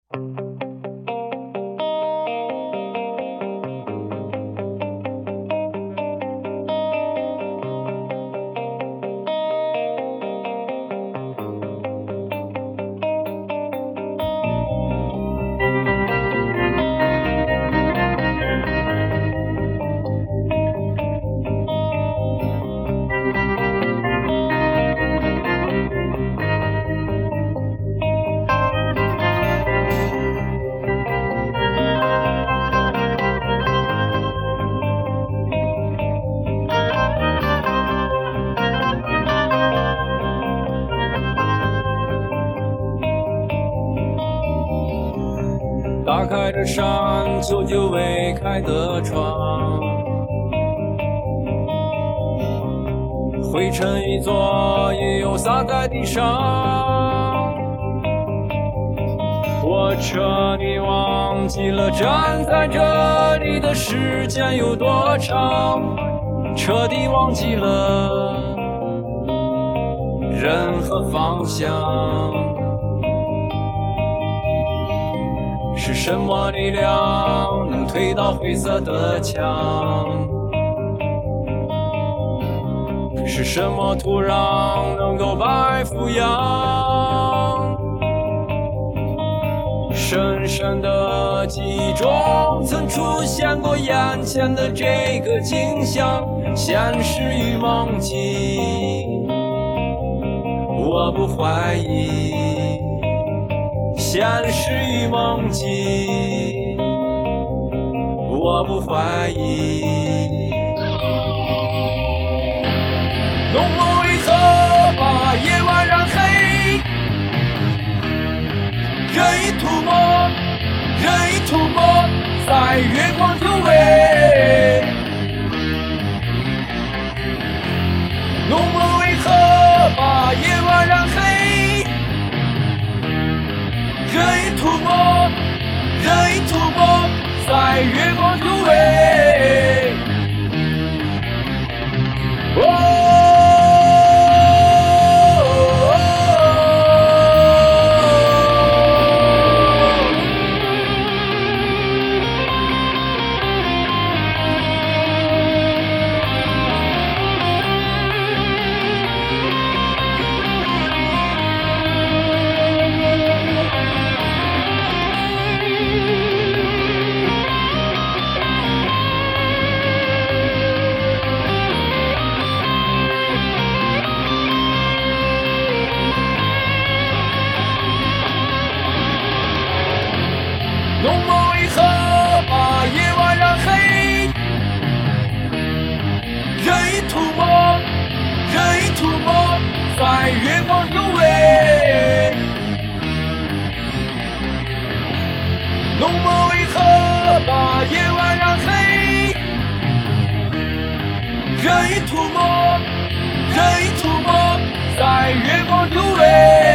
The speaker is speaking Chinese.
打开着扇久久未开的窗，灰尘一座也有洒在地上。我彻底忘记了站在这里的时间有多长，彻底忘记了任何方向。是什么力量能推倒灰色的墙？是什么土壤能够把爱抚养？深深的记忆中曾出现过眼前的这个景象，现实与梦境，我不怀疑。现实与梦境，我不怀疑。浓雾为何把夜晚染黑？任意涂抹，任意涂抹，在月光周围。浓雾为何把夜晚染黑？任意涂抹，任意涂抹，在月光周围。浓雾为何把夜晚染黑？任意涂抹，任意涂抹，在月光周围。浓雾为何把夜晚染黑？任意涂抹，任意涂抹，在月光周围。